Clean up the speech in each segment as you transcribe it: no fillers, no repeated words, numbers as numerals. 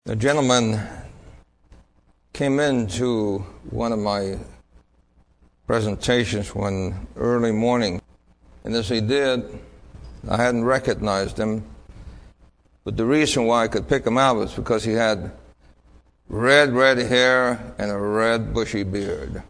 A gentleman came into one of my presentations one early morning, and as he did, I hadn't recognized him, but the reason why I could pick him out was because he had red hair and a red bushy beard.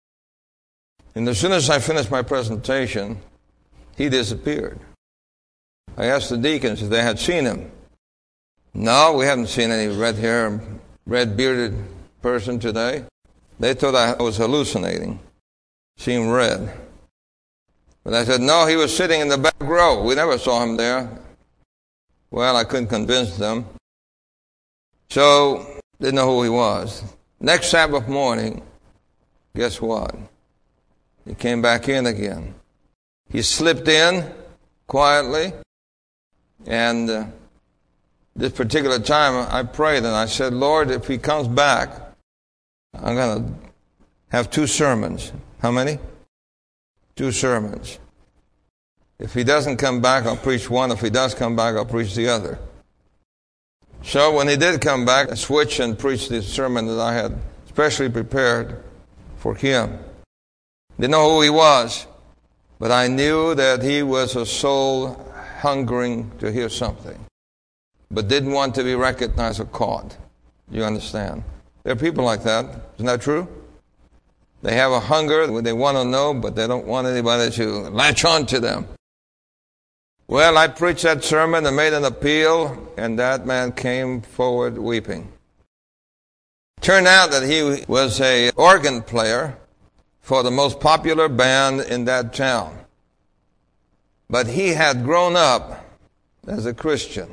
And as soon as I finished my presentation, he disappeared. I asked the deacons if they had seen him. No, we haven't seen any red-haired, red-bearded person today. They thought I was hallucinating, seeing red. But I said, no, he was sitting in the back row. We never saw him there. Well, I couldn't convince them. So, didn't know who he was. Next Sabbath morning, guess what? He came back in again. He slipped in quietly, and this particular time I prayed and I said, Lord, if he comes back, I'm going to have 2 sermons. How many? 2 sermons. If he doesn't come back, I'll preach one. If he does come back, I'll preach the other. So when he did come back, I switched and preached the sermon that I had specially prepared for him. Didn't know who he was, but I knew that he was a soul hungering to hear something, but didn't want to be recognized or caught. You understand? There are people like that. Isn't that true? They have a hunger, they want to know, but they don't want anybody to latch on to them. Well, I preached that sermon and made an appeal, and that man came forward weeping. Turned out that he was an organ player for the most popular band in that town. But he had grown up as a Christian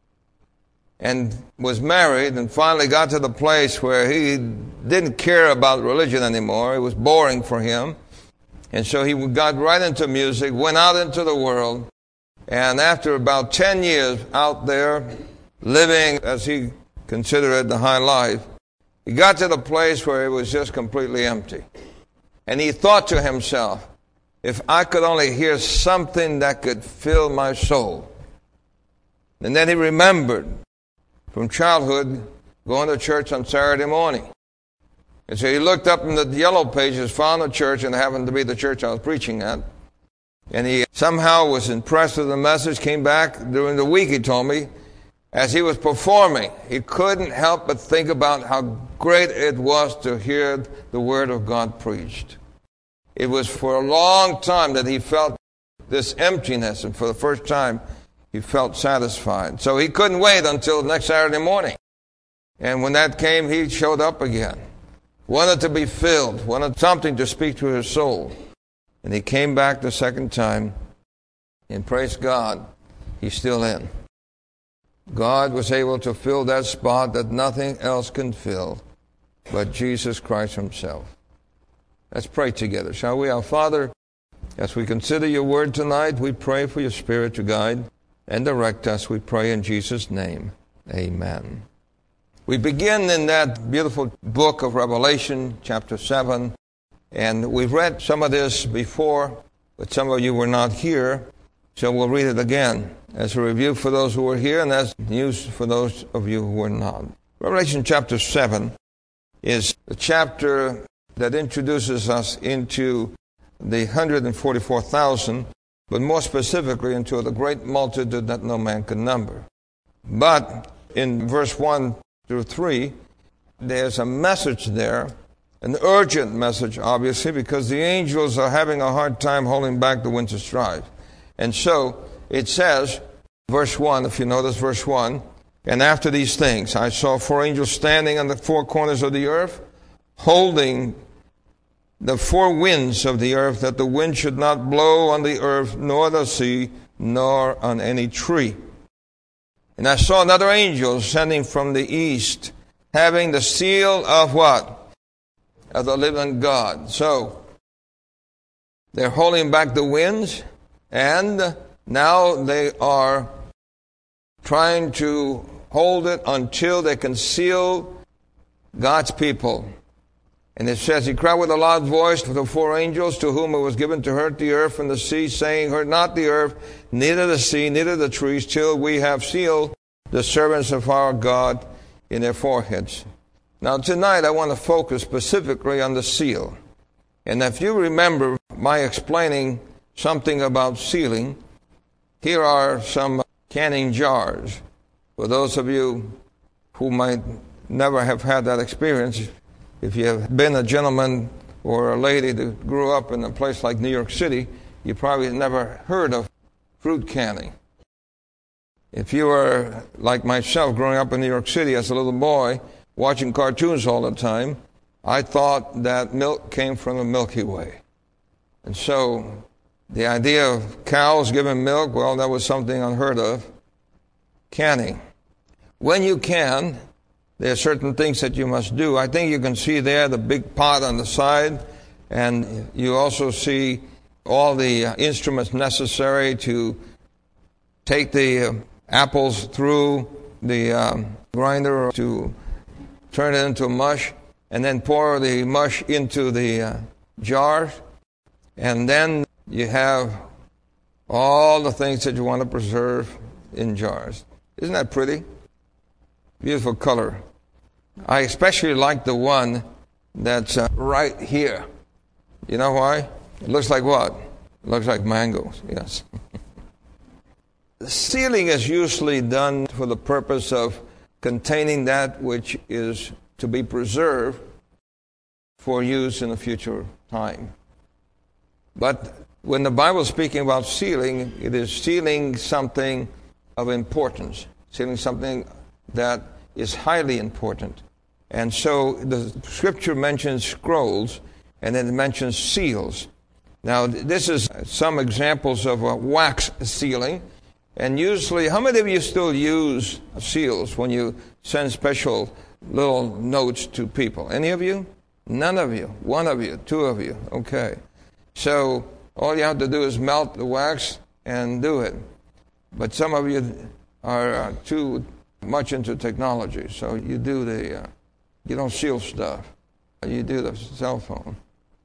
and was married and finally got to the place where he didn't care about religion anymore. It was boring for him. And so he got right into music, went out into the world, and after about 10 years out there living as he considered it the high life, he got to the place where it was just completely empty. And he thought to himself, if I could only hear something that could fill my soul. And then he remembered from childhood going to church on Saturday morning. And so he looked up in the yellow pages, found a church, and it happened to be the church I was preaching at. And he somehow was impressed with the message, came back during the week, he told me. As he was performing, he couldn't help but think about how great it was to hear the Word of God preached. It was for a long time that he felt this emptiness, and for the first time, he felt satisfied. So he couldn't wait until next Saturday morning. And when that came, he showed up again. Wanted to be filled, wanted something to speak to his soul. And he came back the second time, and praise God, he's still in. God was able to fill that spot that nothing else can fill but Jesus Christ himself. Let's pray together, shall we? Our Father, as we consider your word tonight, we pray for your Spirit to guide and direct us. We pray in Jesus' name. Amen. We begin in that beautiful book of Revelation, chapter 7, and we've read some of this before, but some of you were not here, so we'll read it again as a review for those who were here and as news for those of you who were not. Revelation chapter 7 is the chapter that introduces us into the 144,000, but more specifically into the great multitude that no man can number. But in verse 1 through 3, there's a message there, an urgent message, obviously, because the angels are having a hard time holding back the winds of strife. And so it says, verse 1, if you notice verse 1, and after these things I saw 4 angels standing on the 4 corners of the earth, holding the 4 winds of the earth, that the wind should not blow on the earth, nor the sea, nor on any tree. And I saw another angel ascending from the east, having the seal of what? Of the living God. So, they're holding back the winds, and now they are trying to hold it until they can seal God's people. And it says, he cried with a loud voice to the 4 angels to whom it was given to hurt the earth and the sea, saying, hurt not the earth, neither the sea, neither the trees, till we have sealed the servants of our God. in their foreheads. Now tonight I want to focus specifically on the seal. And if you remember my explaining something about sealing, here are some canning jars. For those of you who might never have had that experience, if you have been a gentleman or a lady that grew up in a place like New York City, you probably never heard of fruit canning. If you were like myself, growing up in New York City as a little boy, watching cartoons all the time, I thought that milk came from the Milky Way. And so the idea of cows giving milk, well, that was something unheard of. Canning. When you can, there are certain things that you must do. I think you can see there the big pot on the side, and you also see all the instruments necessary to take the apples through the grinder to turn it into mush, and then pour the mush into the jars. And then you have all the things that you want to preserve in jars. Isn't that pretty? Beautiful color. I especially like the one that's right here. You know why? It looks like what? It looks like mangoes, yes. The sealing is usually done for the purpose of containing that which is to be preserved for use in a future time. But when the Bible is speaking about sealing, it is sealing something of importance, sealing something that is highly important. And so the scripture mentions scrolls, and then it mentions seals. Now, this is some examples of wax sealing. And usually, how many of you still use seals when you send special little notes to people? Any of you? None of you. One of you. Two of you. Okay. So all you have to do is melt the wax and do it. But some of you are too much into technology, so you do you don't seal stuff. You do the cell phone.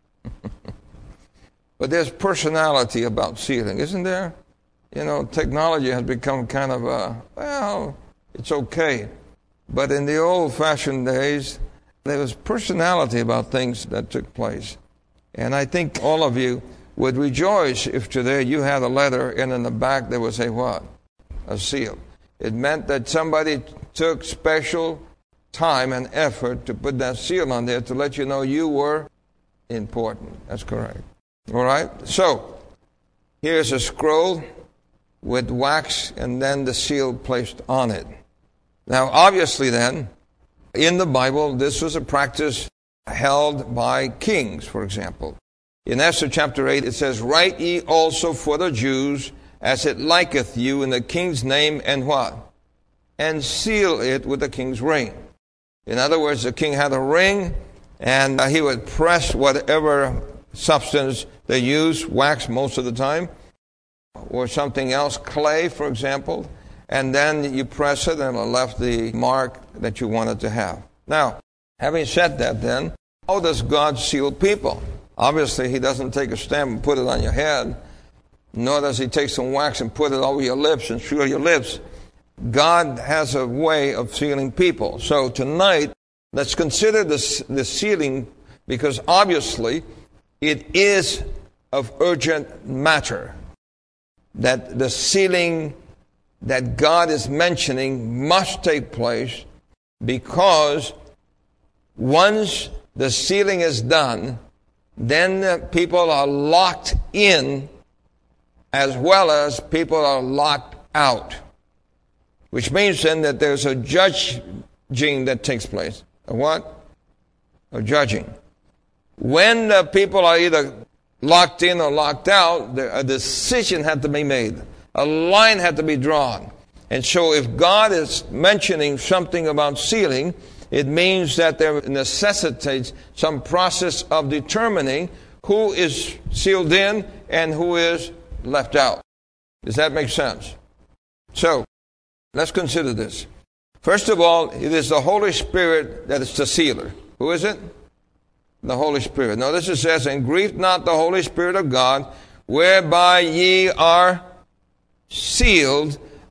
But there's personality about sealing, isn't there? You know, technology has become kind of well, it's okay. But in the old-fashioned days, there was personality about things that took place. And I think all of you would rejoice if today you had a letter and in the back there was a what? A seal. It meant that somebody took special time and effort to put that seal on there to let you know you were important. That's correct. All right? So, here's a scroll with wax and then the seal placed on it. Now, obviously then, in the Bible, this was a practice held by kings, for example. In Esther chapter 8, it says, "Write ye also for the Jews, as it liketh you, in the king's name, and what? And seal it with the king's ring." In other words, the king had a ring, and he would press whatever substance they used, wax most of the time, or something else, clay, for example, and then you press it and it left the mark that you wanted to have. Now, having said that then, how does God seal people? Obviously, he doesn't take a stamp and put it on your head, nor does he take some wax and put it over your lips and seal your lips. God has a way of sealing people. So tonight, let's consider the sealing, because obviously it is of urgent matter that the sealing that God is mentioning must take place, because once the sealing is done, then the people are locked in as well as people are locked out. Which means then that there's a judging that takes place. A what? A judging. When the people are either locked in or locked out, a decision had to be made. A line had to be drawn. And so if God is mentioning something about sealing, it means that there necessitates some process of determining who is sealed in and who is left out. Does that make sense? So, let's consider this. First of all, it is the Holy Spirit that is the sealer. Who is it? The Holy Spirit. Notice it says, "And grieve not the Holy Spirit of God, whereby ye are sealed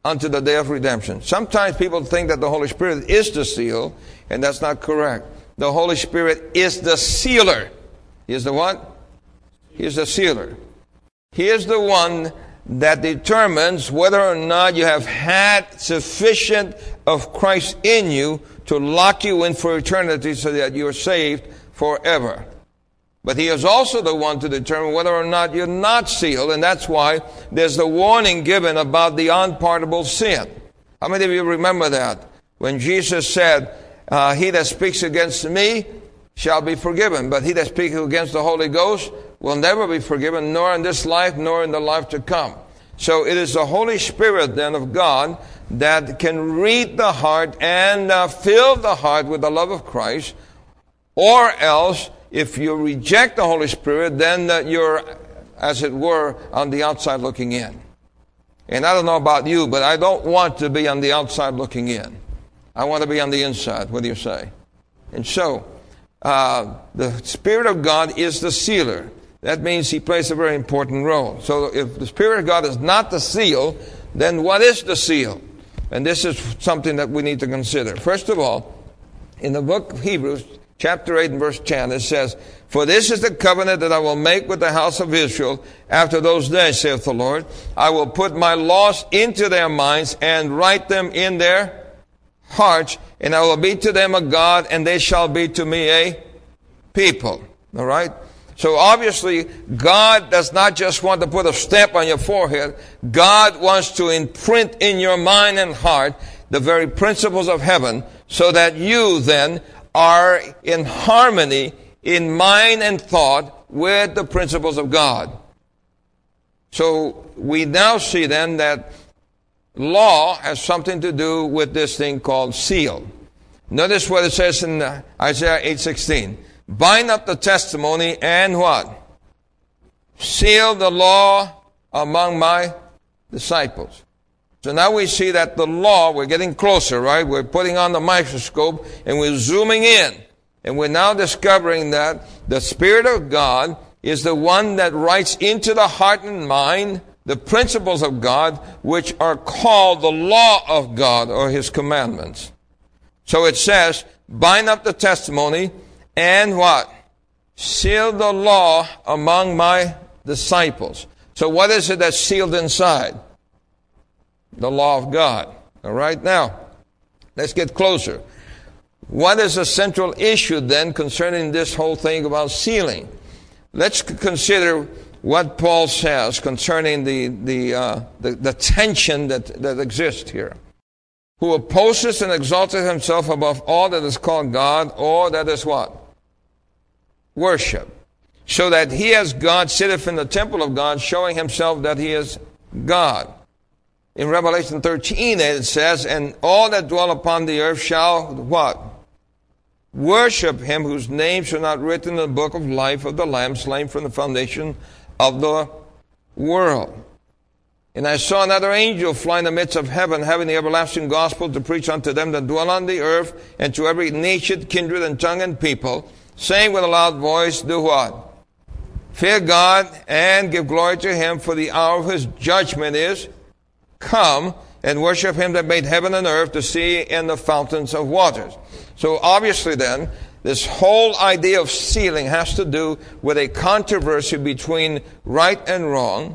unto the day of redemption. Sometimes people think that the Holy Spirit is the seal, and that's not correct. The Holy Spirit is the sealer. He is the what? He is the sealer. He is the one that determines whether or not you have had sufficient of Christ in you to lock you in for eternity so that you are saved forever. But He is also the one to determine whether or not you're not sealed, and that's why there's the warning given about the unpardonable sin. How many of you remember that? When Jesus said, he that speaks against me shall be forgiven, but he that speaks against the Holy Ghost will never be forgiven, nor in this life, nor in the life to come. So it is the Holy Spirit then of God that can read the heart and fill the heart with the love of Christ. Or else, if you reject the Holy Spirit, then you're, as it were, on the outside looking in. And I don't know about you, but I don't want to be on the outside looking in. I want to be on the inside. What do you say? And so, the Spirit of God is the sealer. That means He plays a very important role. So if the Spirit of God is not the seal, then what is the seal? And this is something that we need to consider. First of all, in the book of Hebrews, chapter 8 and verse 10, it says, "For this is the covenant that I will make with the house of Israel after those days, saith the Lord. I will put my laws into their minds and write them in their hearts, and I will be to them a God, and they shall be to me a people." All right? So obviously, God does not just want to put a stamp on your forehead. God wants to imprint in your mind and heart the very principles of heaven, so that you then are in harmony in mind and thought with the principles of God. So we now see then that law has something to do with this thing called seal. Notice what it says in Isaiah 8:16. "Bind up the testimony and" what? "Seal the law among my disciples." So now we see that the law, we're getting closer, right? We're putting on the microscope and we're zooming in. And we're now discovering that the Spirit of God is the one that writes into the heart and mind the principles of God, which are called the law of God, or His commandments. So it says, "Bind up the testimony and" what? "Seal the law among my disciples." So what is it that's sealed inside? The law of God. All right? Now, let's get closer. What is the central issue then concerning this whole thing about sealing? Let's consider what Paul says concerning the tension that exists here. "Who opposes and exalteth himself above all that is called God, or that is" what? "Worship. So that he as God sitteth in the temple of God, showing himself that he is God." In Revelation 13, it says, "And all that dwell upon the earth shall" what? "Worship him whose name shall not written in the book of life of the Lamb slain from the foundation of the world. And I saw another angel fly in the midst of heaven, having the everlasting gospel to preach unto them that dwell on the earth, and to every nation, kindred, and tongue, and people, saying with a loud voice," do what? "Fear God, and give glory to him, for the hour of his judgment is come, and worship him that made heaven and earth, the sea, and the fountains of waters." So obviously then, this whole idea of sealing has to do with a controversy between right and wrong,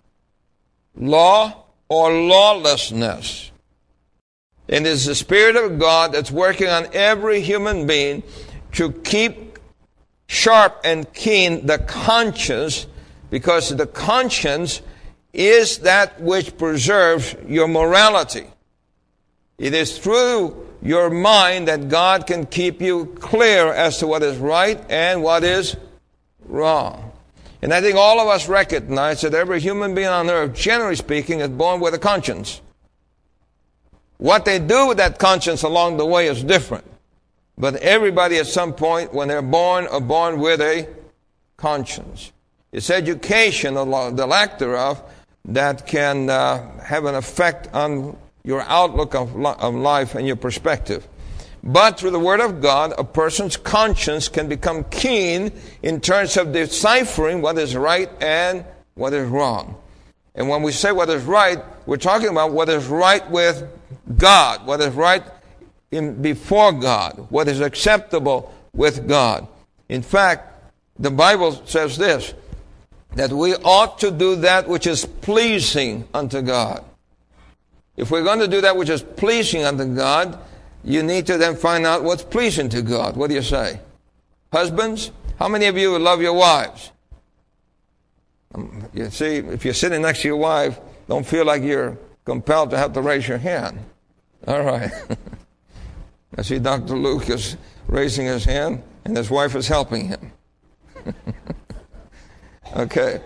law or lawlessness. And it's the Spirit of God that's working on every human being to keep sharp and keen the conscience, because the conscience is that which preserves your morality. It is through your mind that God can keep you clear as to what is right and what is wrong. And I think all of us recognize that every human being on earth, generally speaking, is born with a conscience. What they do with that conscience along the way is different. But everybody at some point, when they're born, are born with a conscience. It's education, or the lack thereof, that can have an effect on your outlook of life and your perspective. But through the Word of God, a person's conscience can become keen in terms of deciphering what is right and what is wrong. And when we say what is right, we're talking about what is right with God, what is right before God, what is acceptable with God. In fact, the Bible says this, that we ought to do that which is pleasing unto God. If we're going to do that which is pleasing unto God, you need to then find out what's pleasing to God. What do you say? Husbands, how many of you love your wives? You see, if you're sitting next to your wife, don't feel like you're compelled to have to raise your hand. All right. I see Dr. Luke is raising his hand, and his wife is helping him. Okay.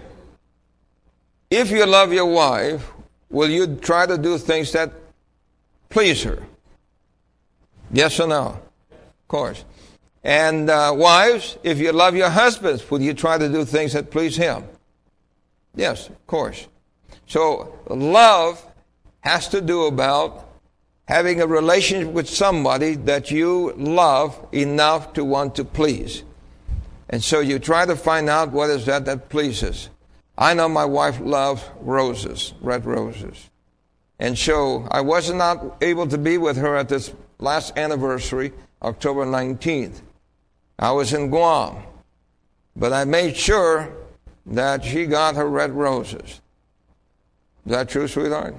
If you love your wife, will you try to do things that please her? Yes or no? Of course. And wives, if you love your husbands, will you try to do things that please him? Yes, of course. So love has to do about having a relationship with somebody that you love enough to want to please. And so you try to find out what is that pleases. I know my wife loves roses, red roses. And so I was not able to be with her at this last anniversary, October 19th. I was in Guam. But I made sure that she got her red roses. Is that true, sweetheart?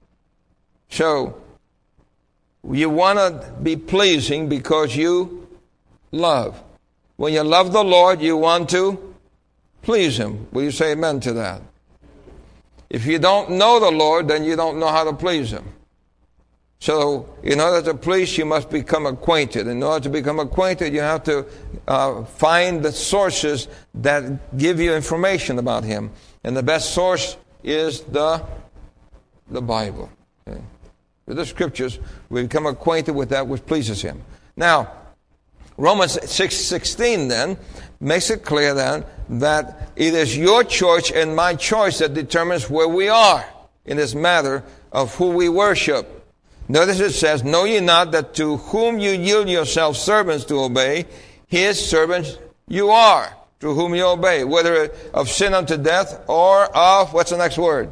So, you want to be pleasing because you love. When you love the Lord, you want to please Him. Will you say amen to that? If you don't know the Lord, then you don't know how to please Him. So, in order to please, you must become acquainted. In order to become acquainted, you have to find the sources that give you information about Him. And the best source is the Bible. Okay? With the Scriptures, we become acquainted with that which pleases Him. Now, Romans 6:16 then makes it clear then that it is your choice and my choice that determines where we are in this matter of who we worship. Notice it says, know ye not that to whom you yield yourselves servants to obey, His servants you are, to whom you obey, whether of sin unto death or of, what's the next word?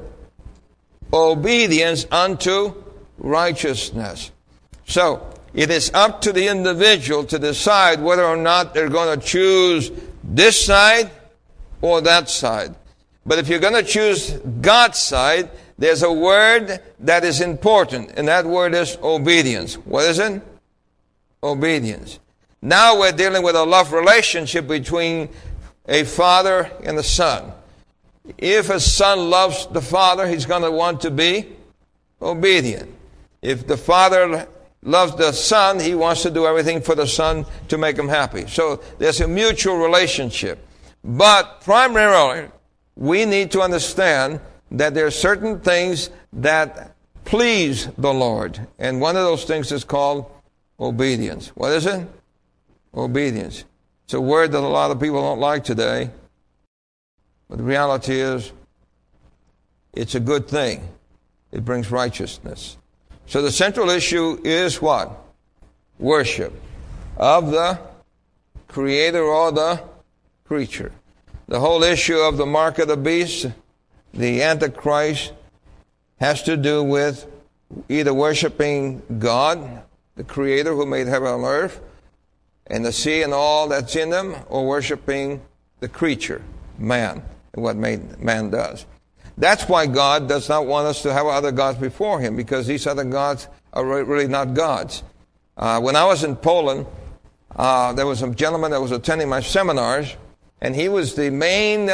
Obedience unto righteousness. So, it is up to the individual to decide whether or not they're going to choose this side or that side. But if you're going to choose God's side, there's a word that is important, and that word is obedience. What is it? Obedience. Now we're dealing with a love relationship between a father and a son. If a son loves the father, he's going to want to be obedient. If the father loves the son, he wants to do everything for the son to make him happy. So there's a mutual relationship. But primarily, we need to understand that there are certain things that please the Lord. And one of those things is called obedience. What is it? Obedience. It's a word that a lot of people don't like today. But the reality is, it's a good thing. It brings righteousness. So the central issue is what? Worship of the Creator or the creature. The whole issue of the mark of the beast, the Antichrist, has to do with either worshiping God, the Creator who made heaven and earth, and the sea and all that's in them, or worshiping the creature, man, and what man does. That's why God does not want us to have other gods before Him, because these other gods are really not gods. When I was in Poland, there was a gentleman that was attending my seminars, and he was the main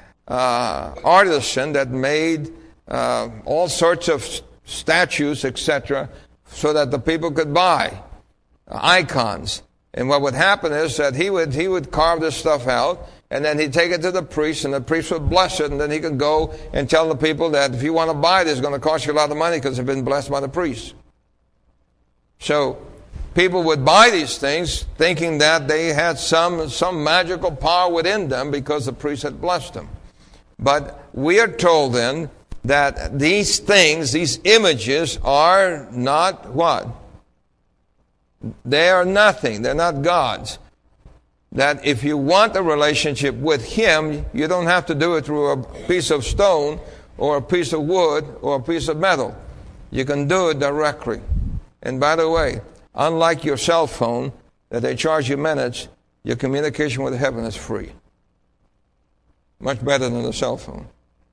artisan that made all sorts of statues, etc., so that the people could buy icons. And what would happen is that he would carve this stuff out, and then he'd take it to the priest, and the priest would bless it, and then he could go and tell the people that if you want to buy this, it's going to cost you a lot of money because it's been blessed by the priest. So people would buy these things thinking that they had some magical power within them because the priest had blessed them. But we are told then that these things, these images, are not what? They are nothing. They're not gods. That if you want a relationship with Him, you don't have to do it through a piece of stone or a piece of wood or a piece of metal. You can do it directly. And by the way, unlike your cell phone that they charge you minutes, your communication with heaven is free. Much better than a cell phone.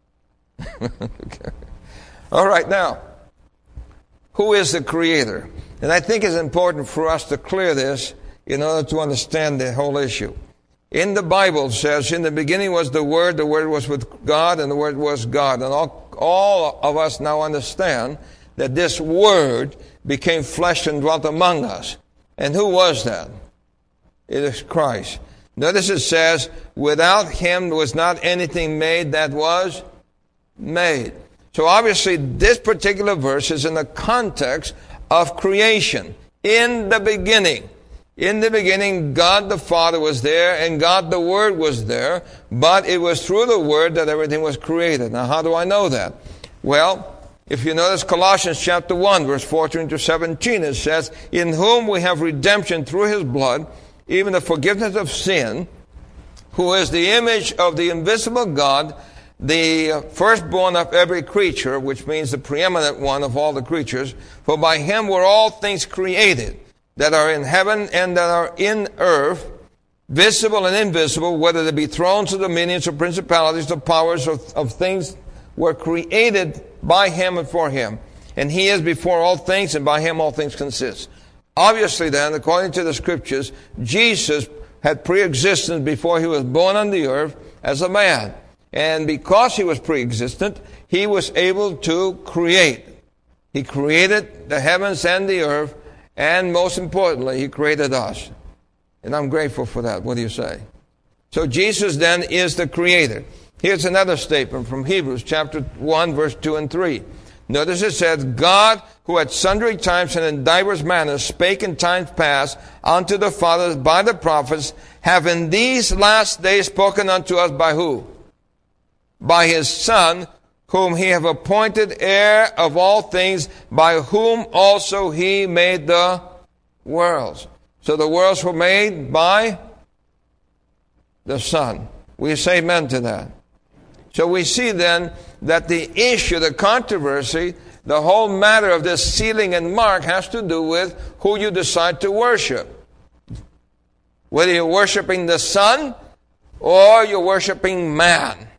Okay. All right, now, who is the Creator? And I think it's important for us to clear this in order to understand the whole issue. In the Bible it says, in the beginning was the Word was with God, and the Word was God. And all of us now understand that this Word became flesh and dwelt among us. And who was that? It is Christ. Notice it says, without Him was not anything made that was made. So obviously this particular verse is in the context of creation. In the beginning. In the beginning, God the Father was there and God the Word was there, but it was through the Word that everything was created. Now, how do I know that? Well, if you notice Colossians chapter 1, verse 14 to 17, it says, in whom we have redemption through His blood, even the forgiveness of sin, who is the image of the invisible God, the firstborn of every creature, which means the preeminent one of all the creatures. For by Him were all things created, that are in heaven and that are in earth, visible and invisible, whether they be thrones or dominions or principalities or powers of things, were created by Him and for Him. And He is before all things, and by Him all things consist. Obviously then, according to the Scriptures, Jesus had pre-existence before He was born on the earth as a man. And because He was pre-existent, He was able to create. He created the heavens and the earth, and most importantly, He created us. And I'm grateful for that. What do you say? So Jesus then is the Creator. Here's another statement from Hebrews chapter 1, verse 2 and 3. Notice it says, God, who at sundry times and in divers manners spake in times past unto the fathers by the prophets, have in these last days spoken unto us by who? By His Son, whom He have appointed heir of all things, by whom also He made the worlds. So the worlds were made by the Son. We say amen to that. So we see then that the issue, the controversy, the whole matter of this sealing and mark has to do with who you decide to worship. Whether you're worshiping the Son or you're worshiping man.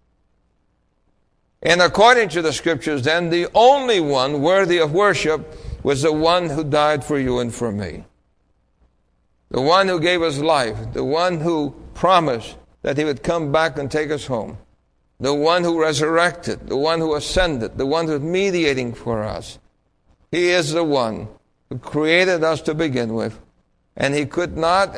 And according to the Scriptures then, the only one worthy of worship was the one who died for you and for me. The one who gave us life. The one who promised that He would come back and take us home. The one who resurrected. The one who ascended. The one who's mediating for us. He is the one who created us to begin with. And He could not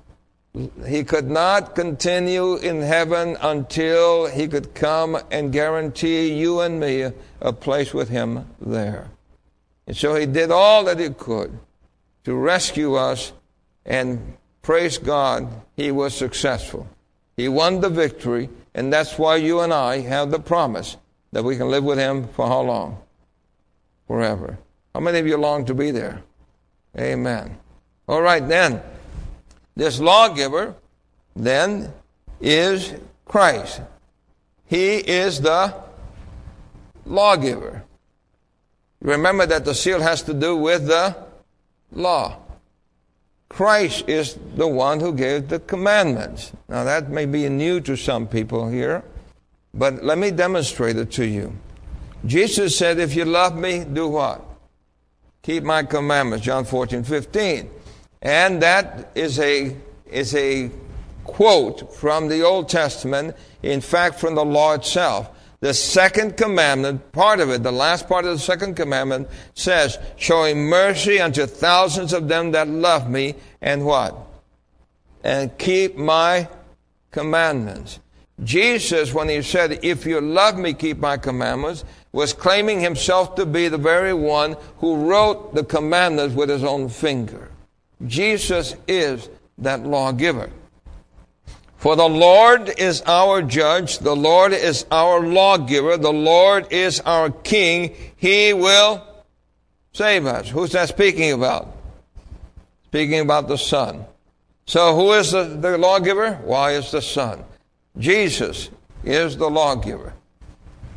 continue in heaven until He could come and guarantee you and me a place with Him there. And so He did all that He could to rescue us, and praise God, He was successful. He won the victory, and that's why you and I have the promise that we can live with Him for how long? Forever. How many of you long to be there? Amen. All right, then. This lawgiver, then, is Christ. He is the lawgiver. Remember that the seal has to do with the law. Christ is the one who gave the commandments. Now that may be new to some people here, but let me demonstrate it to you. Jesus said, if you love me, do what? Keep my commandments, John 14:15. And that is a quote from the Old Testament, in fact from the law itself. The second commandment, part of it, the last part of the second commandment says, showing mercy unto thousands of them that love me, and what? And keep my commandments. Jesus, when He said, if you love me, keep my commandments, was claiming Himself to be the very one who wrote the commandments with His own finger. Jesus is that lawgiver. For the Lord is our judge, the Lord is our lawgiver, the Lord is our king. He will save us. Who's that speaking about? Speaking about the Son. So who is the lawgiver? Why, it's the Son. Jesus is the lawgiver.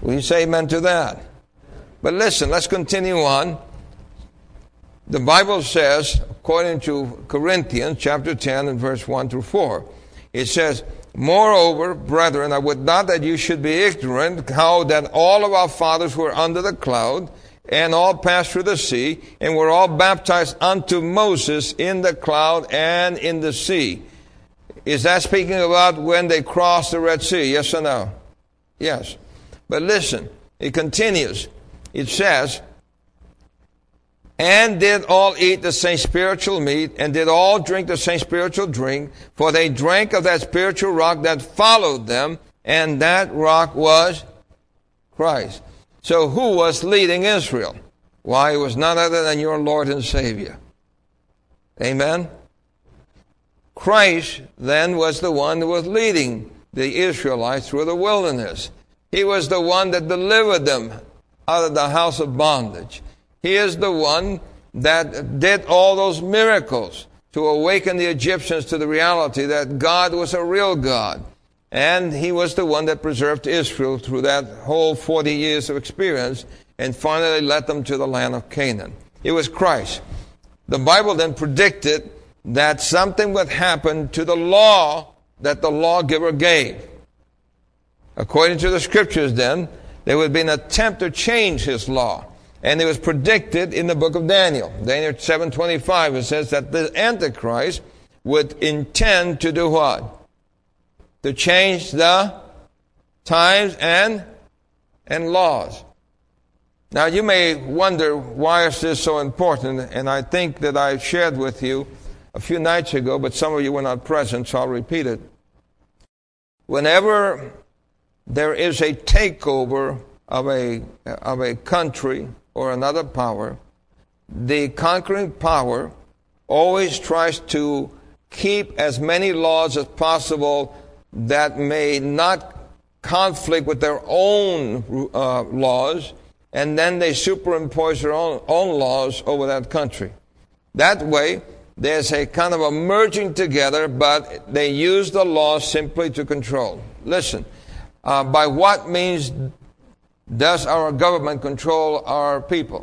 Will you say amen to that? But listen, let's continue on. The Bible says, according to Corinthians chapter 10 and verse 1 through 4, it says, "Moreover, brethren, I would not that you should be ignorant how that all of our fathers were under the cloud, and all passed through the sea, and were all baptized unto Moses in the cloud and in the sea." Is that speaking about when they crossed the Red Sea? Yes or no? Yes. But listen, it continues. It says, "And did all eat the same spiritual meat, and did all drink the same spiritual drink, for they drank of that spiritual rock that followed them, and that rock was Christ." So who was leading Israel? Why, it was none other than your Lord and Savior. Amen? Christ then was the one who was leading the Israelites through the wilderness. He was the one that delivered them out of the house of bondage. He is the one that did all those miracles to awaken the Egyptians to the reality that God was a real God. And he was the one that preserved Israel through that whole 40 years of experience and finally led them to the land of Canaan. It was Christ. The Bible then predicted that something would happen to the law that the lawgiver gave. According to the scriptures then, there would be an attempt to change his law. And it was predicted in the book of Daniel. Daniel 7:25, it says that the Antichrist would intend to do what? To change the times and laws. Now you may wonder, why is this so important? And I think that I shared with you a few nights ago, but some of you were not present, so I'll repeat it. Whenever there is a takeover of a country or another power, the conquering power always tries to keep as many laws as possible that may not conflict with their own laws, and then they superimpose their own laws over that country. That way, there's a kind of a merging together, but they use the law simply to control. Listen, by what means does our government control our people?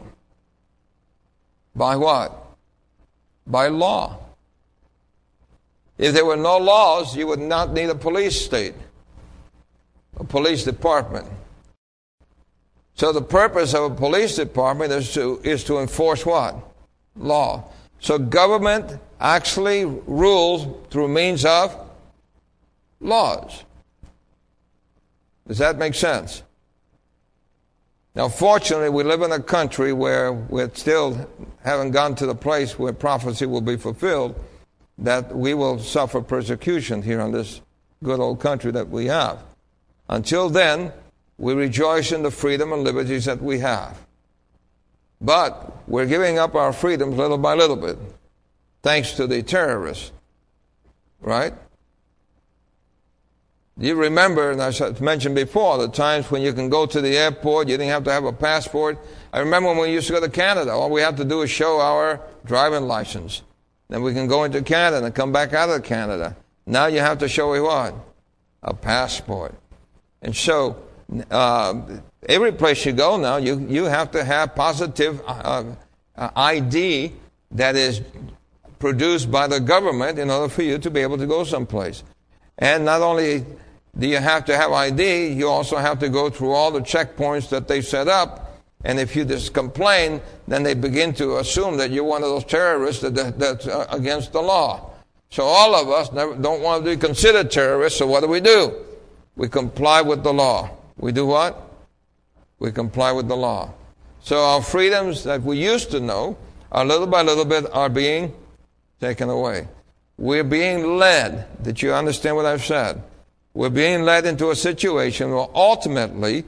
By what? By law. If there were no laws, you would not need a police state, a police department. So the purpose of a police department is to enforce what? Law. So government actually rules through means of laws. Does that make sense? Now, fortunately, we live in a country where we still haven't gone to the place where prophecy will be fulfilled, that we will suffer persecution here in this good old country that we have. Until then, we rejoice in the freedom and liberties that we have. But we're giving up our freedoms little by little bit, thanks to the terrorists. Right? You remember, and I mentioned before, the times when you can go to the airport, you didn't have to have a passport. I remember when we used to go to Canada, all we have to do is show our driving license. Then we can go into Canada and come back out of Canada. Now you have to show what? A passport. And so, every place you go now, you have to have positive ID that is produced by the government in order for you to be able to go someplace. And not only do you have to have ID, you also have to go through all the checkpoints that they set up. And if you just complain, then they begin to assume that you're one of those terrorists that's against the law. So all of us don't want to be considered terrorists, so what do? We comply with the law. We do what? We comply with the law. So our freedoms that we used to know, little by little bit, are being taken away. We're being led. Did you understand what I've said? We're being led into a situation where ultimately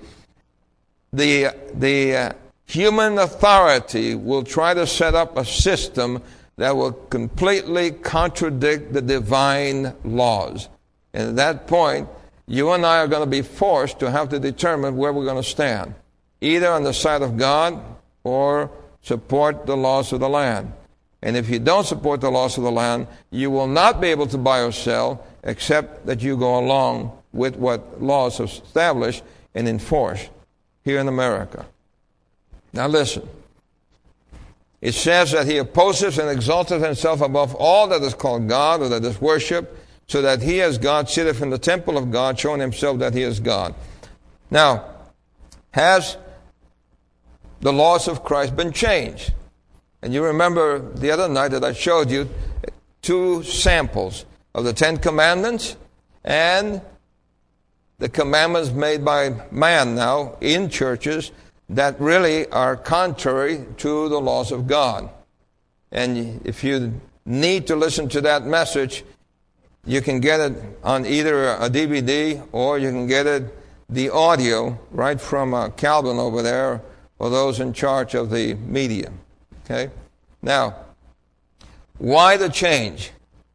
the human authority will try to set up a system that will completely contradict the divine laws. And at that point, you and I are going to be forced to have to determine where we're going to stand, either on the side of God or support the laws of the land. And if you don't support the laws of the land, you will not be able to buy or sell except that you go along with what laws are established and enforced. here in America. Now listen. It says that he opposes and exalteth himself above all that is called God or that is worshipped, so that he as God sitteth in the temple of God, showing himself that he is God. Now, has the laws of Christ been changed? And you remember the other night that I showed you 2 samples of the 10 commandments and the commandments made by man now in churches that really are contrary to the laws of God. And if you need to listen to that message, you can get it on either a DVD or you can get it, the audio, right from Calvin over there, or those in charge of the media. Okay? Now, why the change?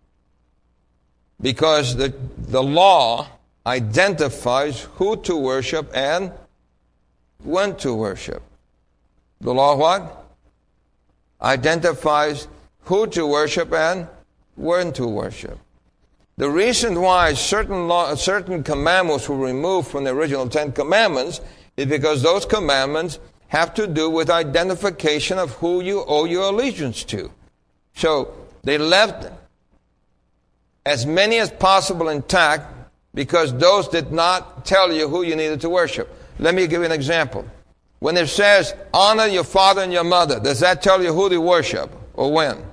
Because the law identifies who to worship and when to worship. The law what? Identifies who to worship and when to worship. The reason why certain commandments were removed from the original 10 commandments is because those commandments have to do with identification of who you owe your allegiance to. So they left as many as possible intact because those did not tell you who you needed to worship. Let me give you an example. When it says, honor your father and your mother, does that tell you who to worship or when?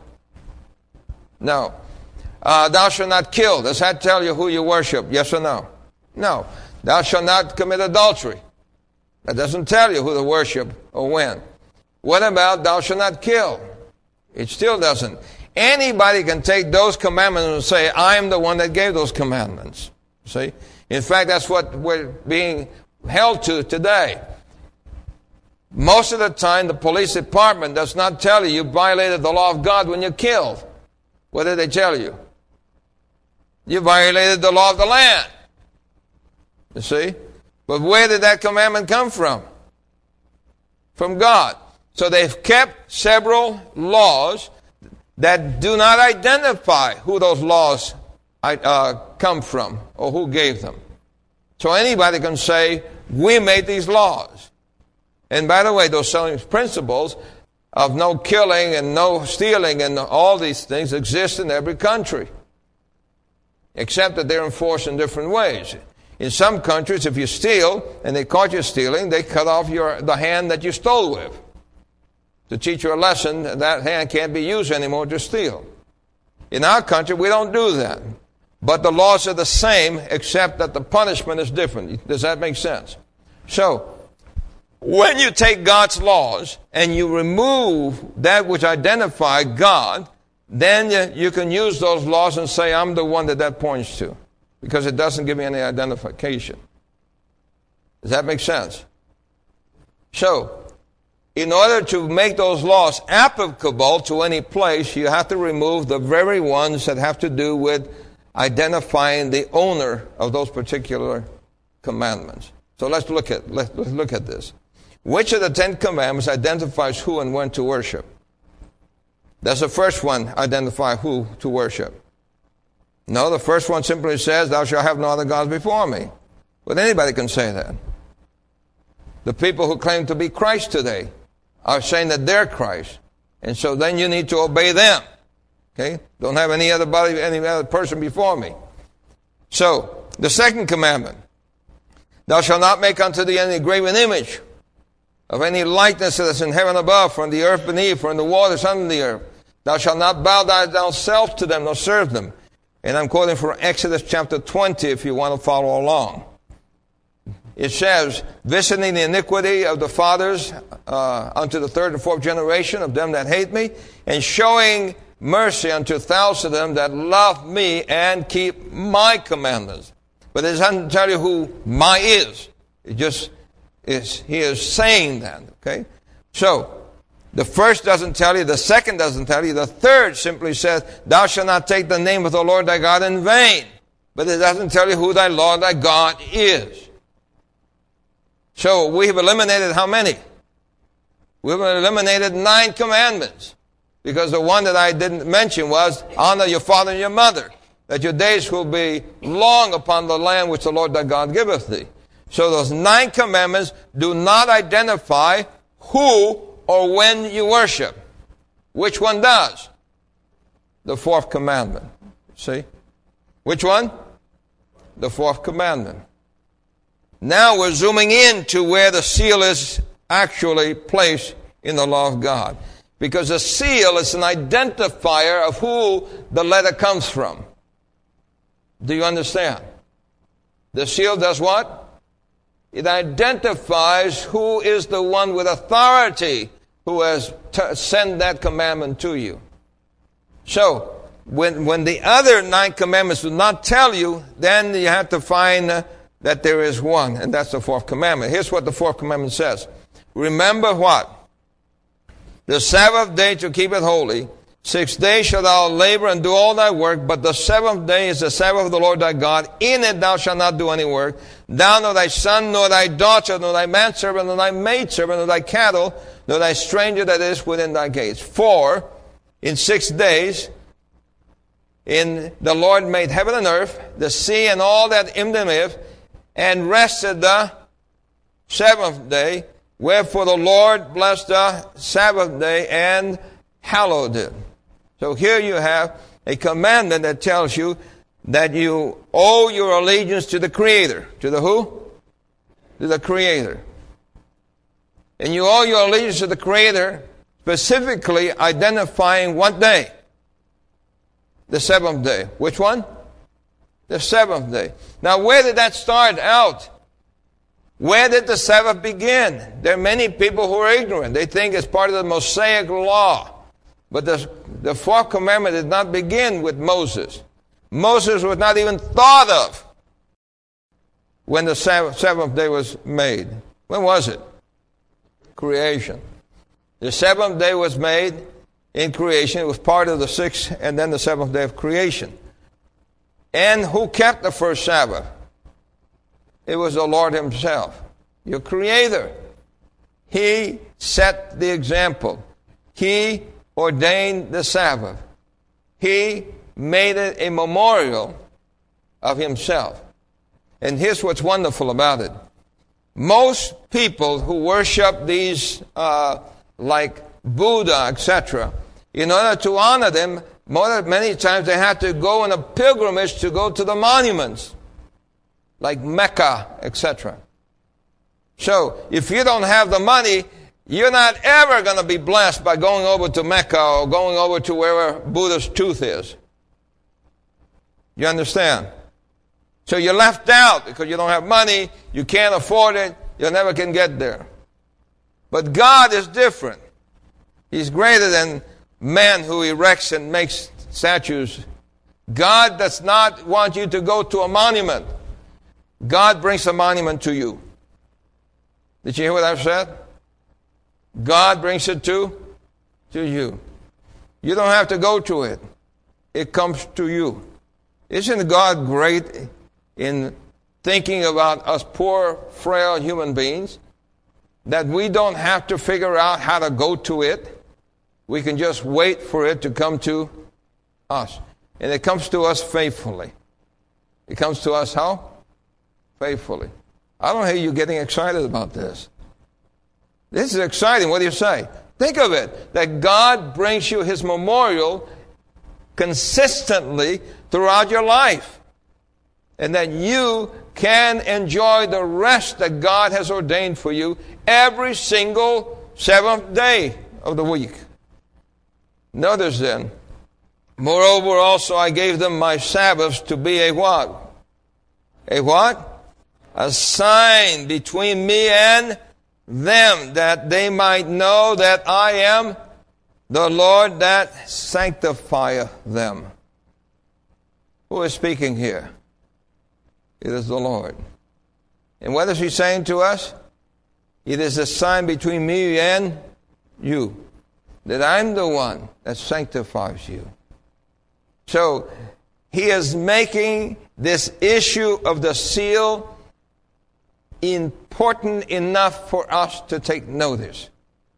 No. Thou shalt not kill. Does that tell you who you worship? Yes or no? No. Thou shalt not commit adultery. That doesn't tell you who to worship or when. What about thou shalt not kill? It still doesn't. Anybody can take those commandments and say, I am the one that gave those commandments. See? In fact, that's what we're being held to today. Most of the time, the police department does not tell you violated the law of God when you're killed. What did they tell you? You violated the law of the land. You see? But where did that commandment come from? From God. So they've kept several laws that do not identify who those laws come from or who gave them. So anybody can say, we made these laws. And by the way, those same principles of no killing and no stealing and all these things exist in every country. Except that they're enforced in different ways. In some countries, if you steal and they caught you stealing, they cut off the hand that you stole with. To teach you a lesson, that hand can't be used anymore to steal. In our country, we don't do that. But the laws are the same, except that the punishment is different. Does that make sense? So, when you take God's laws and you remove that which identifies God, then you can use those laws and say, I'm the one that points to. Because it doesn't give me any identification. Does that make sense? So, in order to make those laws applicable to any place, you have to remove the very ones that have to do with identifying the owner of those particular commandments. So let's look at this. Which of the 10 commandments identifies who and when to worship? That's the first one, identify who to worship. No, the first one simply says, thou shalt have no other gods before me. But anybody can say that. The people who claim to be Christ today are saying that they're Christ. And so then you need to obey them. Okay? Don't have any other person before me. So, the second commandment. Thou shalt not make unto thee any graven image of any likeness that is in heaven above, or in the earth beneath, or in the waters under the earth. Thou shalt not bow thyself to them, nor serve them. And I'm quoting from Exodus chapter 20 if you want to follow along. It says, visiting the iniquity of the fathers unto the third and fourth generation of them that hate me, and showing mercy unto thousands of them that love me and keep my commandments. But it doesn't tell you who my is. It just is, he is saying that, okay? So, the first doesn't tell you, the second doesn't tell you, the third simply says, thou shalt not take the name of the Lord thy God in vain. But it doesn't tell you who thy Lord thy God is. So, we have eliminated how many? We've eliminated 9 commandments. Because the one that I didn't mention was, honor your father and your mother, that your days will be long upon the land which the Lord thy God giveth thee. So those 9 commandments do not identify who or when you worship. Which one does? The 4th commandment. See? Which one? The 4th commandment. Now we're zooming in to where the seal is actually placed in the law of God. Because the seal is an identifier of who the letter comes from. Do you understand? The seal does what? It identifies who is the one with authority who has sent that commandment to you. So, when the other 9 commandments do not tell you, then you have to find that there is one, and that's the 4th commandment. Here's what the 4th commandment says. Remember what? The Sabbath day to keep it holy. 6 days shalt thou labor and do all thy work, but the 7th day is the Sabbath of the Lord thy God. In it thou shalt not do any work. Thou, nor thy son, nor thy daughter, nor thy manservant, nor thy maidservant, nor thy cattle, nor thy stranger that is within thy gates. For in 6 days the Lord made heaven and earth, the sea and all that in them live, and rested the 7th day. Wherefore the Lord blessed the Sabbath day and hallowed it. So here you have a commandment that tells you that you owe your allegiance to the Creator. To the who? To the Creator. And you owe your allegiance to the Creator, specifically identifying what day? The 7th day. Which one? The 7th day. Now where did that start out? Where did the Sabbath begin? There are many people who are ignorant. They think it's part of the Mosaic law. But the 4th commandment did not begin with Moses. Moses was not even thought of when the 7th day was made. When was it? Creation. The 7th day was made in creation. It was part of the 6th and then the 7th day of creation. And who kept the first Sabbath? It was the Lord Himself, your Creator. He set the example. He ordained the Sabbath. He made it a memorial of Himself. And here's what's wonderful about it. Most people who worship these, like Buddha, etc., in order to honor them, many times they have to go on a pilgrimage to go to the monuments, like Mecca, etc. So, if you don't have the money, you're not ever going to be blessed by going over to Mecca or going over to wherever Buddha's tooth is. You understand? So you're left out because you don't have money, you can't afford it, you never can get there. But God is different. He's greater than man who erects and makes statues. God does not want you to go to a monument. God brings a monument to you. Did you hear what I've said? God brings it to you. You don't have to go to it. It comes to you. Isn't God great in thinking about us poor, frail human beings? That we don't have to figure out how to go to it. We can just wait for it to come to us. And it comes to us faithfully. It comes to us how? Faithfully. I don't hear you getting excited about this. This is exciting. What do you say? Think of it. That God brings you His memorial consistently throughout your life. And that you can enjoy the rest that God has ordained for you every single 7th day of the week. Notice then, moreover also I gave them my Sabbaths to be a what? A what? A sign between me and them, that they might know that I am the Lord that sanctifieth them. Who is speaking here? It is the Lord. And what is He saying to us? It is a sign between me and you, that I'm the one that sanctifies you. So, He is making this issue of the seal important enough for us to take notice.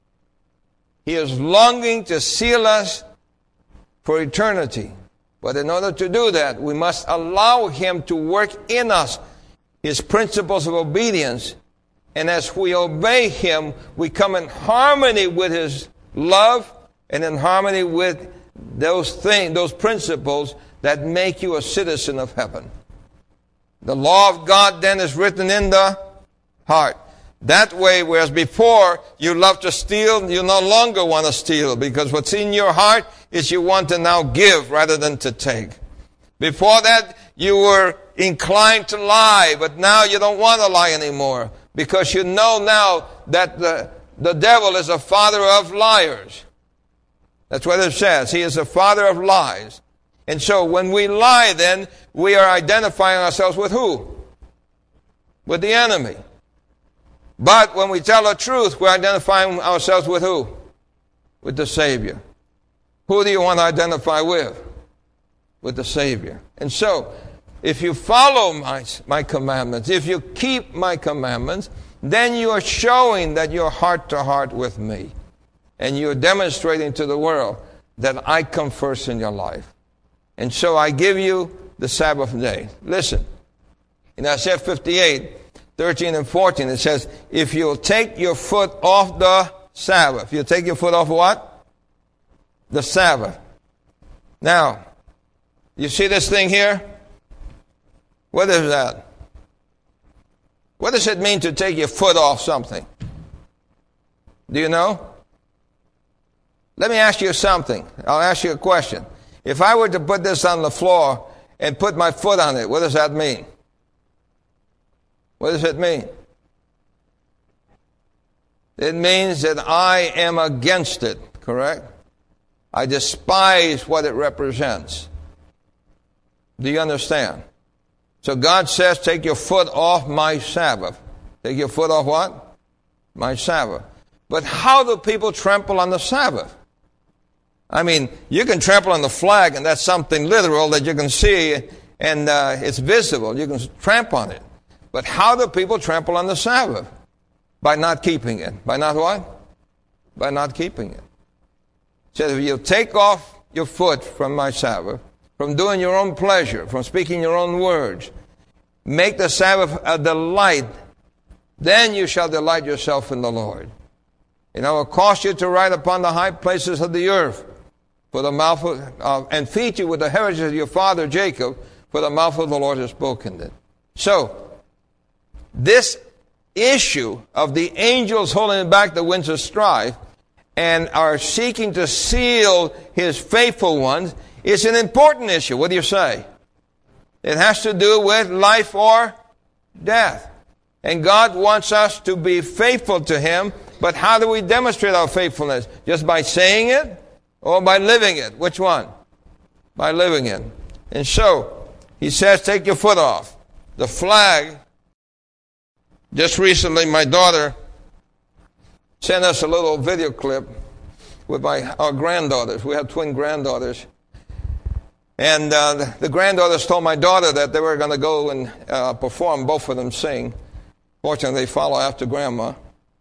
He is longing to seal us for eternity. But in order to do that, we must allow Him to work in us His principles of obedience. And as we obey Him, we come in harmony with His love and in harmony with those principles that make you a citizen of heaven. The law of God then is written in the heart. That way, whereas before you loved to steal, you no longer want to steal, because what's in your heart is you want to now give rather than to take. Before that, you were inclined to lie, but now you don't want to lie anymore, because you know now that the devil is a father of liars. That's what it says. He is a father of lies. And so when we lie, then we are identifying ourselves with who? With the enemy. But when we tell the truth, we're identifying ourselves with who? With the Savior. Who do you want to identify with? With the Savior. And so, if you follow my commandments, if you keep my commandments, then you are showing that you're heart to heart with me. And you're demonstrating to the world that I come first in your life. And so I give you the Sabbath day. Listen, in Isaiah 58, 13 and 14, it says, if you'll take your foot off the Sabbath. You'll take your foot off what? The Sabbath. Now, you see this thing here? What is that? What does it mean to take your foot off something? Do you know? Let me ask you something. I'll ask you a question. If I were to put this on the floor and put my foot on it, what does that mean? What does it mean? It means that I am against it, correct? I despise what it represents. Do you understand? So God says, take your foot off my Sabbath. Take your foot off what? My Sabbath. But how do people trample on the Sabbath? I mean, you can trample on the flag, and that's something literal that you can see, and it's visible. You can trample on it. But how do people trample on the Sabbath? By not keeping it. By not what? By not keeping it. So if you take off your foot from my Sabbath, from doing your own pleasure, from speaking your own words, make the Sabbath a delight, then you shall delight yourself in the Lord. And I will cause you to ride upon the high places of the earth, for the mouth of, and feed you with the heritage of your father Jacob, for the mouth of the Lord has spoken it. So, this issue of the angels holding back the winds of strife and are seeking to seal His faithful ones is an important issue. What do you say? It has to do with life or death. And God wants us to be faithful to Him, but how do we demonstrate our faithfulness? Just by saying it or by living it? Which one? By living it. And so, He says, take your foot off. The flag. Just recently, my daughter sent us a little video clip with our granddaughters. We have twin granddaughters. And the granddaughters told my daughter that they were going to go and perform, both of them sing. Fortunately, they follow after Grandma.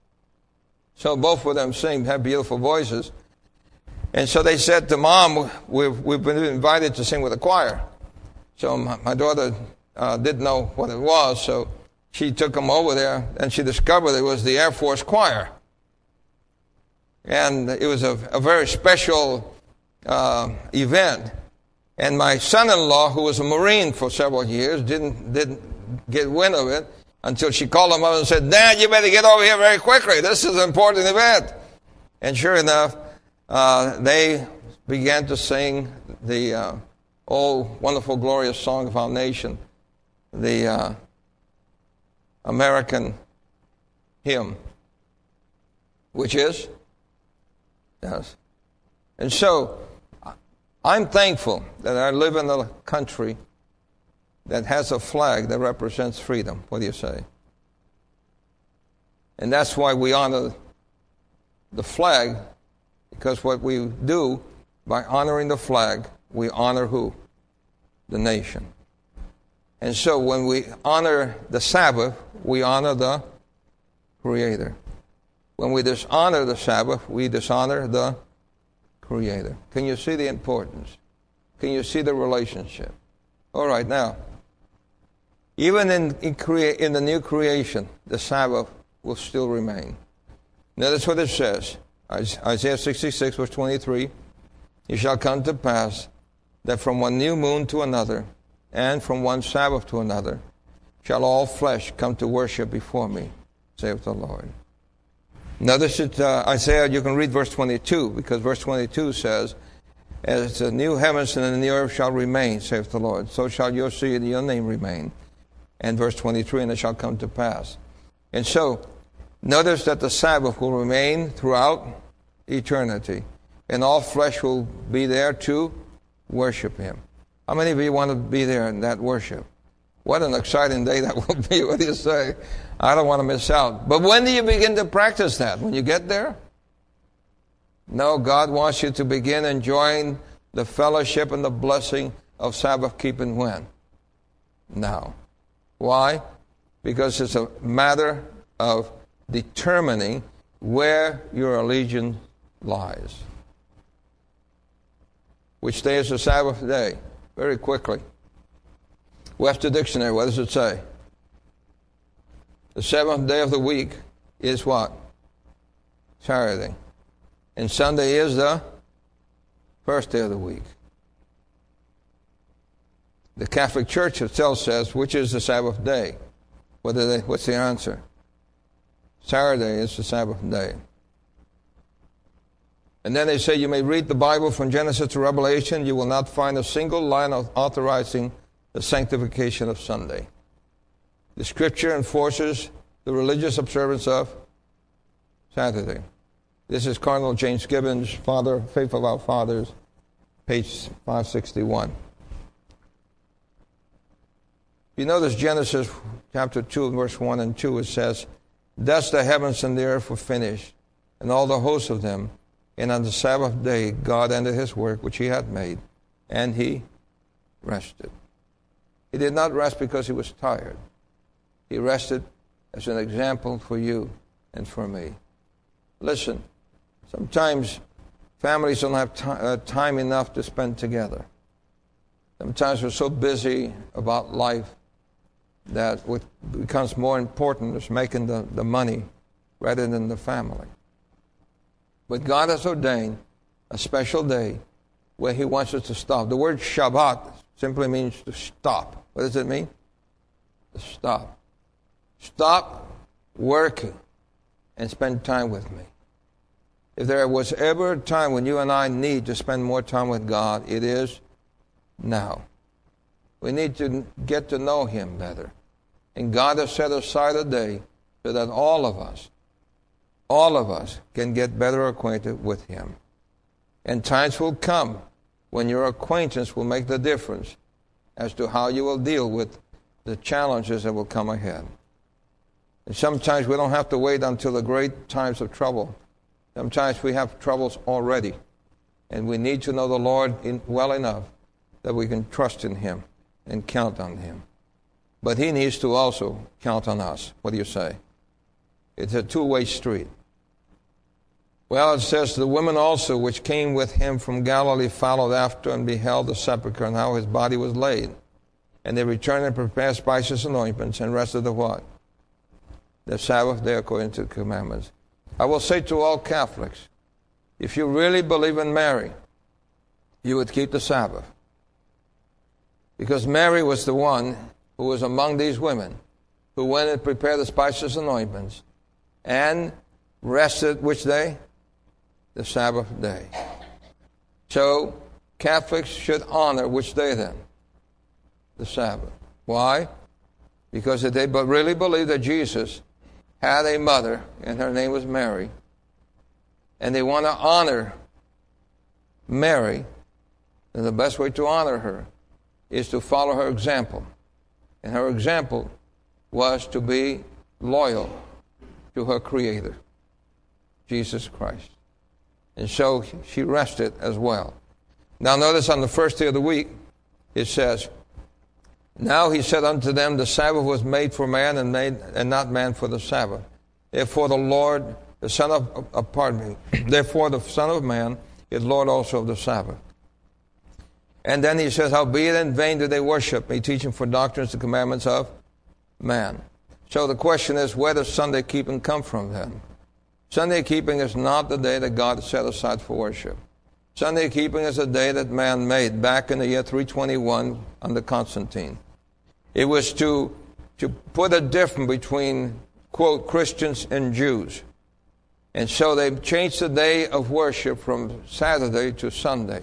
So both of them sing, have beautiful voices. And so they said to Mom, we've been invited to sing with the choir. So my daughter didn't know what it was, so she took them over there, and she discovered it was the Air Force Choir. And it was a very special event. And my son-in-law, who was a Marine for several years, didn't get wind of it until she called him up and said, Dad, you better get over here very quickly. This is an important event. And sure enough, they began to sing the old, wonderful, glorious song of our nation, the American hymn, which is? Yes. And so, I'm thankful that I live in a country that has a flag that represents freedom. What do you say? And that's why we honor the flag, because what we do by honoring the flag, we honor who? The nation. And so when we honor the Sabbath, we honor the Creator. When we dishonor the Sabbath, we dishonor the Creator. Can you see the importance? Can you see the relationship? All right, now, Even in the new creation, the Sabbath will still remain. Notice what it says. Isaiah 66, verse 23. It shall come to pass that from one new moon to another, and from one Sabbath to another, shall all flesh come to worship before me, saith the Lord. Notice it, Isaiah, you can read verse 22, because verse 22 says, as the new heavens and the new earth shall remain, saith the Lord, so shall your seed and your name remain. And verse 23, and it shall come to pass. And so, notice that the Sabbath will remain throughout eternity, and all flesh will be there to worship Him. How many of you want to be there in that worship? What an exciting day that will be. What do you say? I don't want to miss out. But when do you begin to practice that? When you get there? No, God wants you to begin enjoying the fellowship and the blessing of Sabbath keeping when? Now. Why? Because it's a matter of determining where your allegiance lies. Which day is the Sabbath day? Very quickly. Webster Dictionary, what does it say? The seventh day of the week is what? Saturday. And Sunday is the first day of the week. The Catholic Church itself says, which is the Sabbath day? What's the answer? Saturday is the Sabbath day. And then they say you may read the Bible from Genesis to Revelation. You will not find a single line authorizing the sanctification of Sunday. The Scripture enforces the religious observance of Saturday. This is Cardinal James Gibbons, Father, Faith of Our Fathers, page 561. You notice Genesis chapter 2, verse 1 and 2, it says, thus the heavens and the earth were finished, and all the hosts of them. And on the Sabbath day, God ended His work which He had made, and He rested. He did not rest because He was tired. He rested as an example for you and for me. Listen, sometimes families don't have time enough to spend together. Sometimes we're so busy about life that what becomes more important is making the money rather than the family. But God has ordained a special day where He wants us to stop. The word Shabbat simply means to stop. What does it mean? To stop. Stop working and spend time with me. If there was ever a time when you and I need to spend more time with God, it is now. We need to get to know Him better. And God has set aside a day so that all of us can get better acquainted with Him. And times will come when your acquaintance will make the difference as to how you will deal with the challenges that will come ahead. And sometimes we don't have to wait until the great times of trouble. Sometimes we have troubles already. And we need to know the Lord well enough that we can trust in Him and count on Him. But He needs to also count on us. What do you say? It's a two-way street. Well, it says, the women also which came with Him from Galilee followed after and beheld the sepulchre and how His body was laid. And they returned and prepared spices and ointments and rested the what? The Sabbath day according to the commandments. I will say to all Catholics, if you really believe in Mary, you would keep the Sabbath. Because Mary was the one who was among these women who went and prepared the spices and ointments and rested which day? The Sabbath day. So, Catholics should honor which day then? The Sabbath. Why? Because if they really believe that Jesus had a mother, and her name was Mary, and they want to honor Mary, then the best way to honor her is to follow her example. And her example was to be loyal to her Creator, Jesus Christ. And so she rested as well. Now notice on the first day of the week, it says, now He said unto them, the Sabbath was made for man and not man for the Sabbath. Therefore the Son of Man is Lord also of the Sabbath. And then He says, howbeit in vain do they worship me, teaching for doctrines the commandments of man. So the question is, where does Sunday keeping come from then? Sunday keeping is not the day that God set aside for worship. Sunday keeping is a day that man made back in the year 321 under Constantine. It was to put a difference between, quote, Christians and Jews. And so they changed the day of worship from Saturday to Sunday.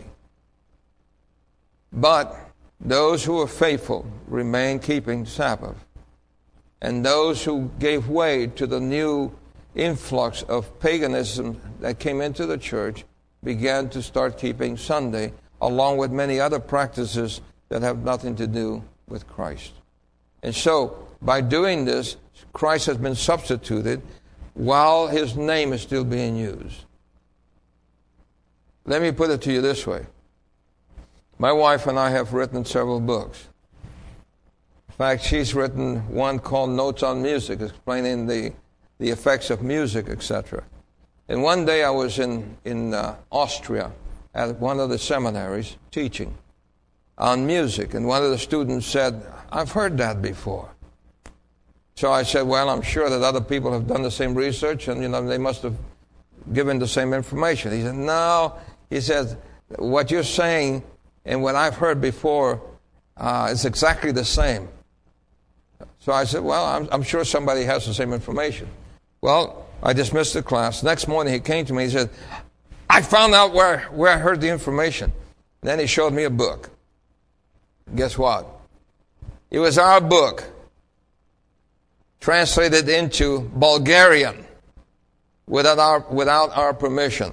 But those who were faithful remained keeping Sabbath. And those who gave way to the new influx of paganism that came into the church began to start keeping Sunday, along with many other practices that have nothing to do with Christ. And so, by doing this, Christ has been substituted while his name is still being used. Let me put it to you this way. My wife and I have written several books. In fact, she's written one called Notes on Music, explaining the effects of music, etc. And one day I was in Austria at one of the seminaries teaching on music, and one of the students said, "I've heard that before." So I said, "Well, I'm sure that other people have done the same research, and they must have given the same information." He said, "No," he said, "what you're saying and what I've heard before is exactly the same." So I said, "Well, I'm sure somebody has the same information." Well, I dismissed the class. Next morning he came to me, he said, "I found out where I heard the information." Then he showed me a book. Guess what? It was our book, translated into Bulgarian without our permission,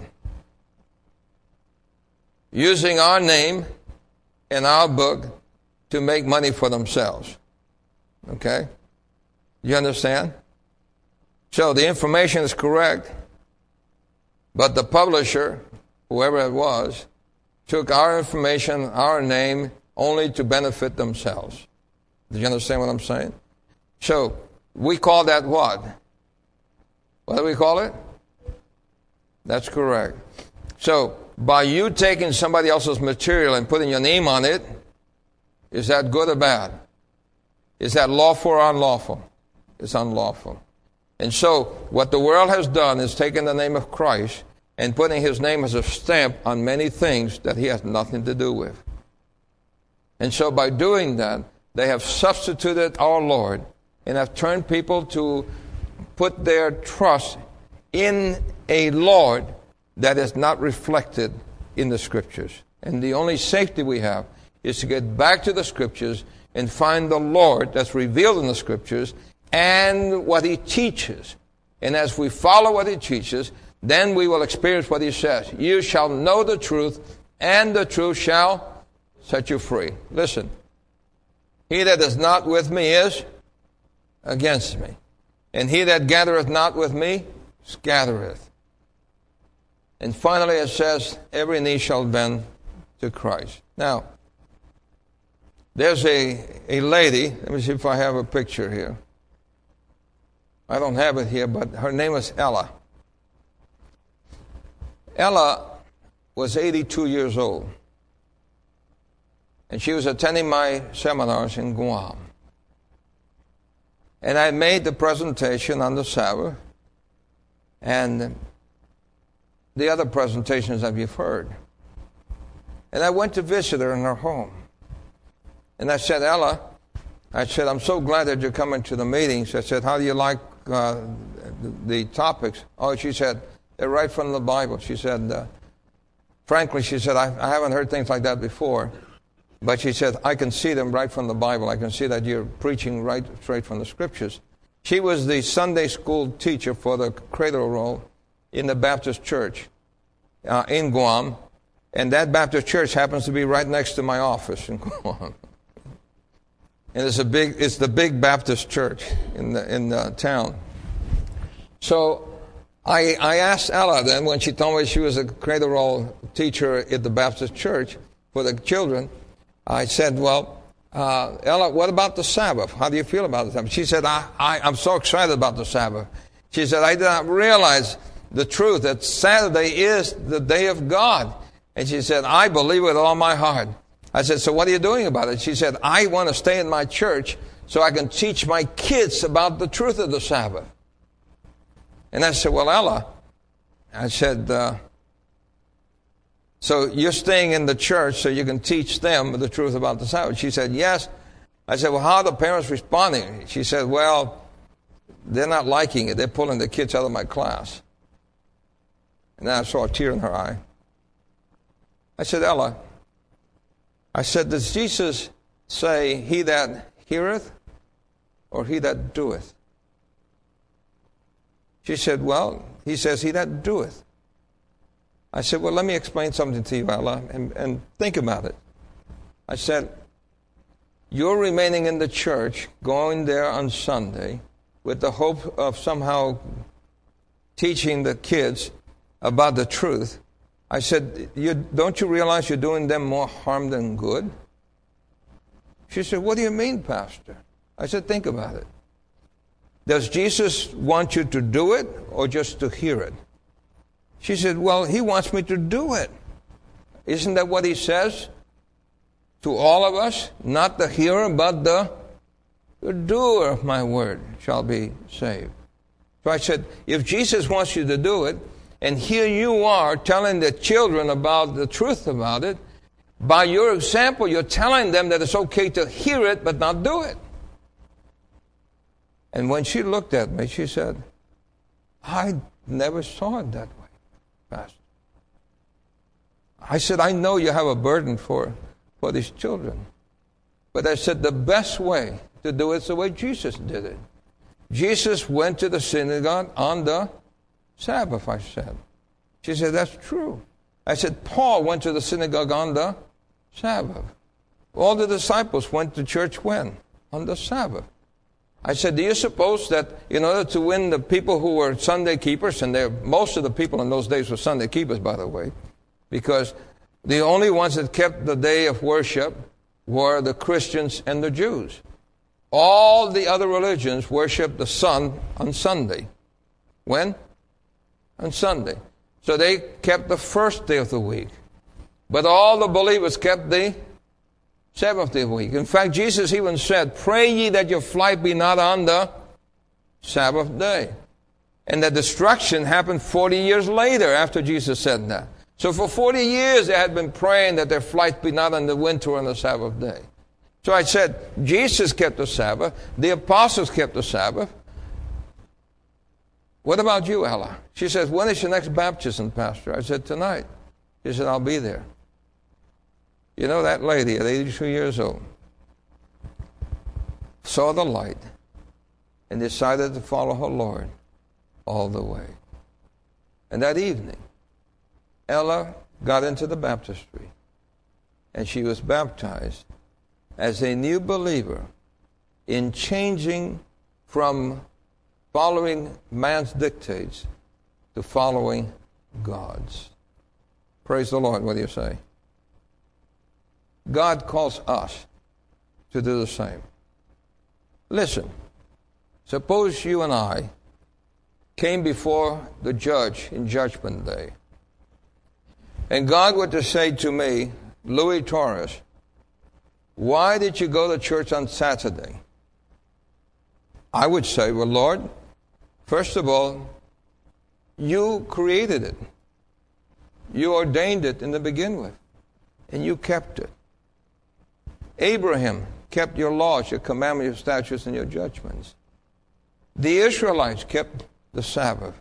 using our name and our book to make money for themselves. Okay? You understand? So the information is correct, but the publisher, whoever it was, took our information, our name, only to benefit themselves. Do you understand what I'm saying? So we call that what? What do we call it? That's correct. So by you taking somebody else's material and putting your name on it, is that good or bad? Is that lawful or unlawful? It's unlawful. And so what the world has done is taken the name of Christ and putting his name as a stamp on many things that he has nothing to do with. And so by doing that, they have substituted our Lord and have turned people to put their trust in a Lord that is not reflected in the Scriptures. And the only safety we have is to get back to the Scriptures and find the Lord that's revealed in the Scriptures and what he teaches. And as we follow what he teaches, then we will experience what he says. You shall know the truth, and the truth shall set you free. Listen. He that is not with me is against me. And he that gathereth not with me scattereth. And finally it says, every knee shall bend to Christ. Now, there's a lady, let me see if I have a picture here. I don't have it here, but her name is Ella. Ella was 82 years old. And she was attending my seminars in Guam. And I made the presentation on the Sabbath and the other presentations that you've heard. And I went to visit her in her home. And I said, Ella, I'm so glad that you're coming to the meetings. I said, how do you like the topics? Oh, she said, they're right from the Bible. She said, frankly, she said, I haven't heard things like that before. But she said, I can see them right from the Bible. I can see that you're preaching right straight from the Scriptures. She was the Sunday school teacher for the cradle roll in the Baptist church in Guam. And that Baptist church happens to be right next to my office in Guam. And it's the big Baptist church in the town. So I asked Ella then, when she told me she was a cradle roll teacher at the Baptist church for the children, I said, well, Ella, what about the Sabbath? How do you feel about the Sabbath? She said, I'm so excited about the Sabbath. She said, I did not realize the truth that Saturday is the day of God. And she said, I believe with all my heart. I said, so what are you doing about it? She said, I want to stay in my church so I can teach my kids about the truth of the Sabbath. And I said, well, Ella, I said, so you're staying in the church so you can teach them the truth about the Sabbath? She said, yes. I said, well, how are the parents responding? She said, well, they're not liking it. They're pulling the kids out of my class. And then I saw a tear in her eye. I said, Ella, I said, does Jesus say, he that heareth or he that doeth? She said, well, he says, he that doeth. I said, well, let me explain something to you, Ella, and think about it. I said, you're remaining in the church, going there on Sunday, with the hope of somehow teaching the kids about the truth. I said, don't you realize you're doing them more harm than good? She said, what do you mean, Pastor? I said, think about it. Does Jesus want you to do it or just to hear it? She said, well, he wants me to do it. Isn't that what he says to all of us? Not the hearer, but the doer of my word shall be saved. So I said, if Jesus wants you to do it, and here you are telling the children about the truth about it, by your example, you're telling them that it's okay to hear it, but not do it. And when she looked at me, she said, I never saw it that way, Pastor. I said, I know you have a burden for these children. But I said, the best way to do it is the way Jesus did it. Jesus went to the synagogue on the Sabbath, I said. She said, that's true. I said, Paul went to the synagogue on the Sabbath. All the disciples went to church when? On the Sabbath. I said, do you suppose that in order to win the people who were Sunday keepers, and most of the people in those days were Sunday keepers, by the way, because the only ones that kept the day of worship were the Christians and the Jews. All the other religions worshiped the sun on Sunday. When? On Sunday. So they kept the first day of the week. But all the believers kept the seventh day of the week. In fact, Jesus even said, pray ye that your flight be not on the Sabbath day. And the destruction happened 40 years later after Jesus said that. So for 40 years they had been praying that their flight be not on the winter or on the Sabbath day. So I said, Jesus kept the Sabbath. The apostles kept the Sabbath. What about you, Ella? She says, when is your next baptism, Pastor? I said, tonight. She said, I'll be there. You know, that lady at 82 years old saw the light and decided to follow her Lord all the way. And that evening, Ella got into the baptistry, and she was baptized as a new believer in changing from following man's dictates to following God's. Praise the Lord. What do you say? God calls us to do the same. Listen, suppose you and I came before the judge in Judgment Day, and God were to say to me, Louis Torres, why did you go to church on Saturday? I would say, well, Lord, first of all, you created it. You ordained it in the begin with, and you kept it. Abraham kept your laws, your commandments, your statutes, and your judgments. The Israelites kept the Sabbath.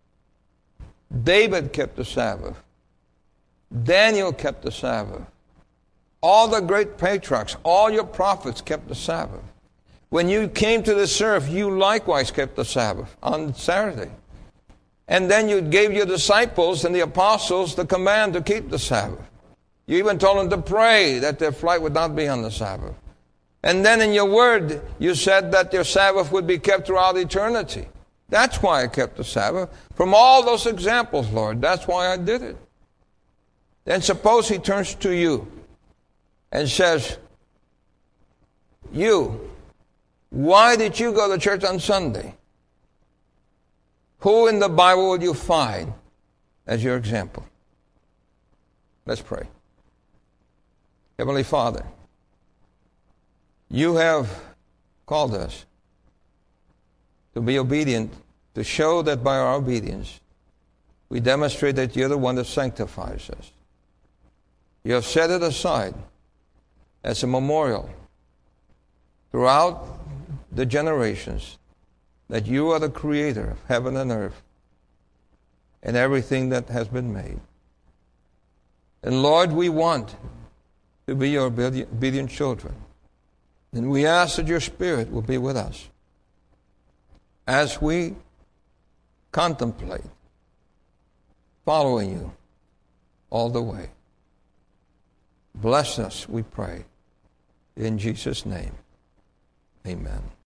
David kept the Sabbath. Daniel kept the Sabbath. All the great patriarchs, all your prophets kept the Sabbath. When you came to this earth, you likewise kept the Sabbath on Saturday. And then you gave your disciples and the apostles the command to keep the Sabbath. You even told them to pray that their flight would not be on the Sabbath. And then in your word, you said that your Sabbath would be kept throughout eternity. That's why I kept the Sabbath. From all those examples, Lord, that's why I did it. Then suppose he turns to you and says, you, why did you go to church on Sunday? Who in the Bible would you find as your example? Let's pray. Heavenly Father, you have called us to be obedient, to show that by our obedience we demonstrate that you're the one that sanctifies us. You have set it aside as a memorial throughout the generations that you are the creator of heaven and earth and everything that has been made. And Lord, we want to be your obedient children. And we ask that your Spirit will be with us as we contemplate following you all the way. Bless us, we pray. In Jesus' name, amen.